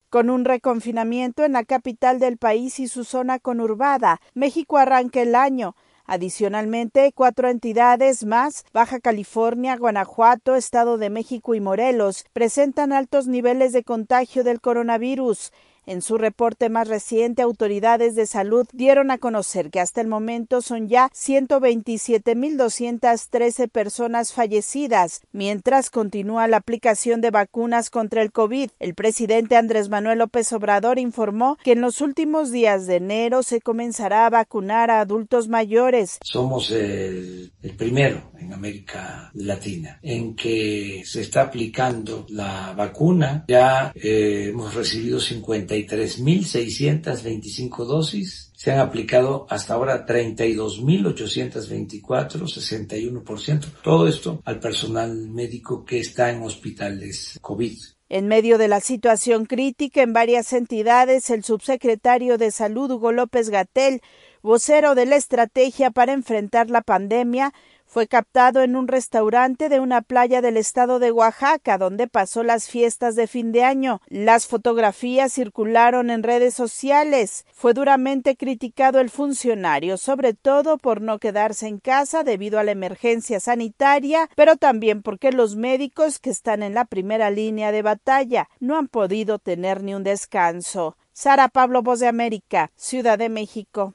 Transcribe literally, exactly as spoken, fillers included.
Con un reconfinamiento en la capital del país y su zona conurbada, México arranca el año. Adicionalmente, cuatro entidades más, Baja California, Guanajuato, Estado de México y Morelos, presentan altos niveles de contagio del coronavirus. En su reporte más reciente, autoridades de salud dieron a conocer que hasta el momento son ya ciento veintisiete mil doscientas trece personas fallecidas, mientras continúa la aplicación de vacunas contra el COVID. El presidente Andrés Manuel López Obrador informó que en los últimos días de enero se comenzará a vacunar a adultos mayores. Somos el, el primero en América Latina en que se está aplicando la vacuna. Ya eh, hemos recibido cincuenta y tres mil seiscientas veinticinco dosis, se han aplicado hasta ahora treinta y dos mil ochocientas veinticuatro, sesenta y uno por ciento. Todo esto al personal médico que está en hospitales COVID. En medio de la situación crítica en varias entidades, el subsecretario de Salud, Hugo López-Gatell, vocero de la estrategia para enfrentar la pandemia, fue captado en un restaurante de una playa del estado de Oaxaca, donde pasó las fiestas de fin de año. Las fotografías circularon en redes sociales. Fue duramente criticado el funcionario, sobre todo por no quedarse en casa debido a la emergencia sanitaria, pero también porque los médicos que están en la primera línea de batalla no han podido tener ni un descanso. Sara Pablo, Voz de América, Ciudad de México.